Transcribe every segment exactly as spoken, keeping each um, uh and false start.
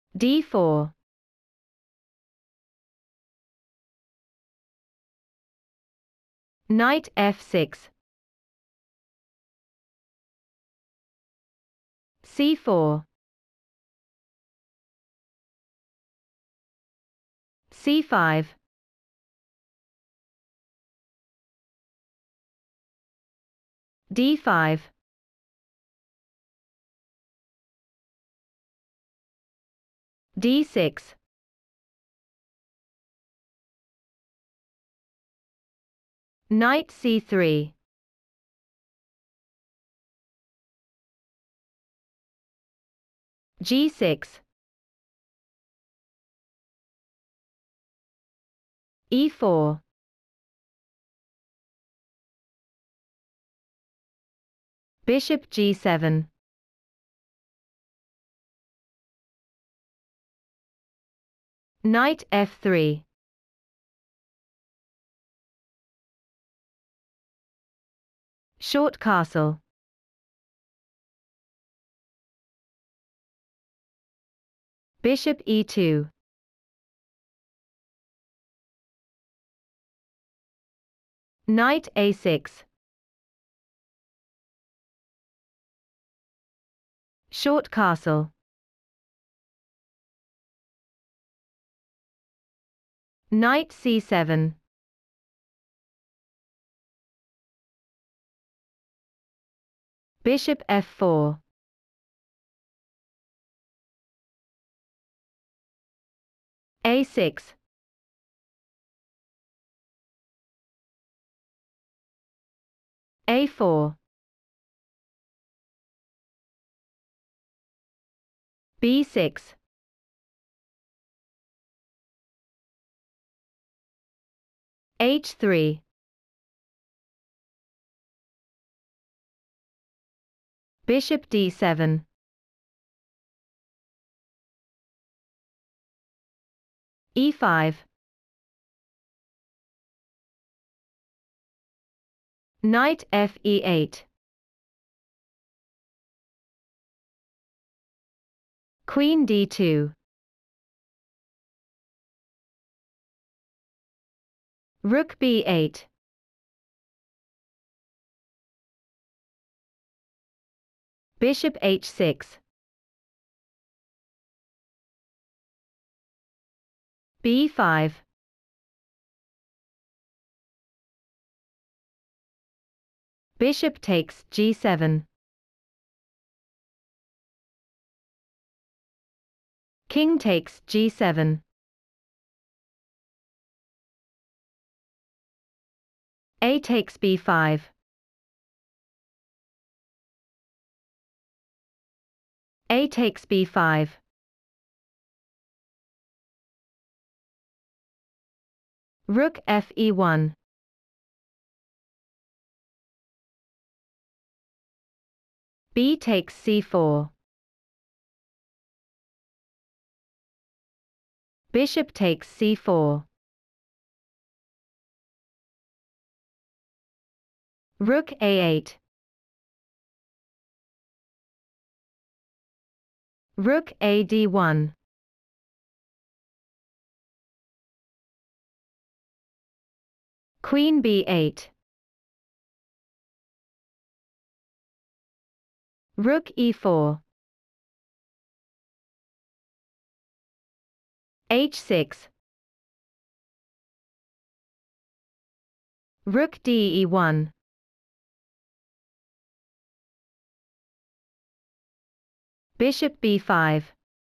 d four. Knight f six. c four. c five. d five. d six. Knight c three. g six. e four. Bishop g seven. Knight f three. Short castle. Bishop e two. Knight a six. Short castle. Knight c seven. Bishop f four. a six. a four. b six. h three. Bishop d seven. e five. Knight f e eight. Queen d two. Rook b eight. Bishop h six. b five. Bishop takes g seven. King takes g seven. A takes b five. A takes b five. Rook f e one. B takes c four. Bishop takes c four. Rook a eight. Rook a d one. Queen b eight. Rook e four. h six. Rook d e one. Bishop b five.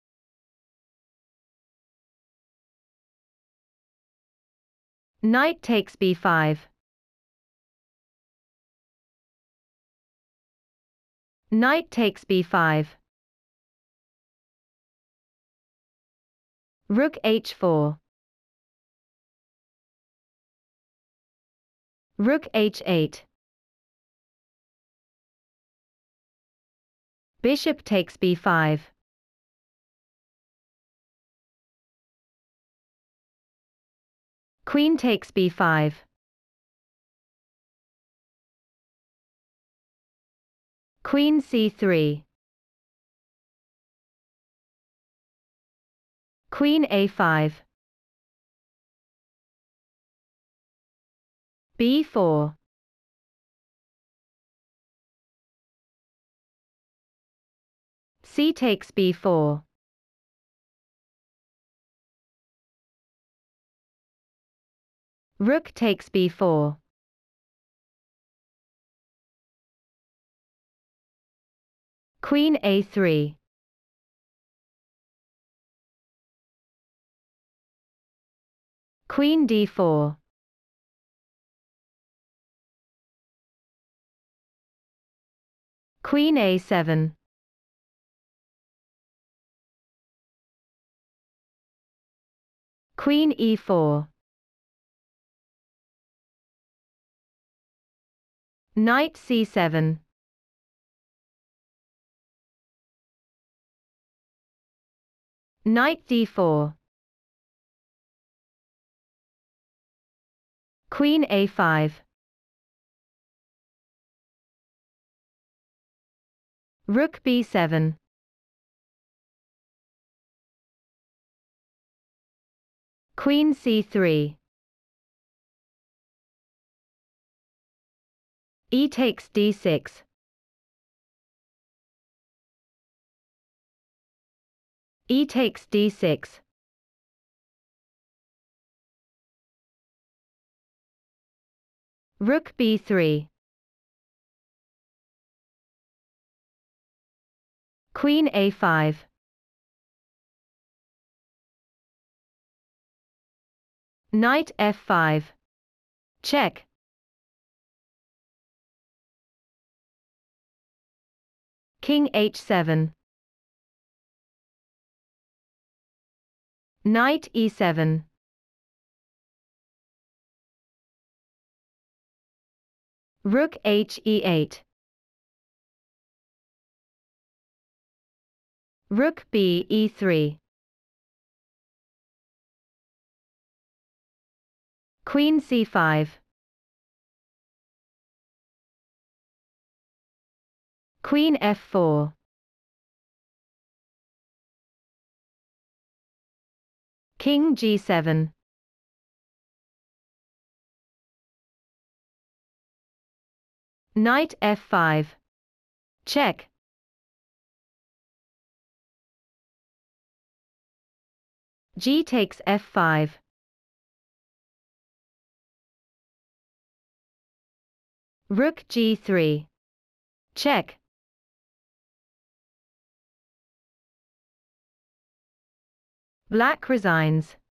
Knight takes b five. Knight takes b five. Rook h four. Rook h eight. Bishop takes b five. Queen takes b five. Queen c three. Queen A five. B four. C takes B four. Rook takes B four. Queen A three. Queen D four. Queen A seven. Queen E four. Knight C seven. Knight D four. Queen A five. Rook B seven. Queen C three. E takes D six. E takes D six. Rook B three. Queen A five. Knight F five. Check. King H seven. Knight E seven. Rook H E eight. Rook B E three. Queen C five. Queen F four. King G seven. Knight F five. Check. G takes F five. Rook G three. Check. Black resigns.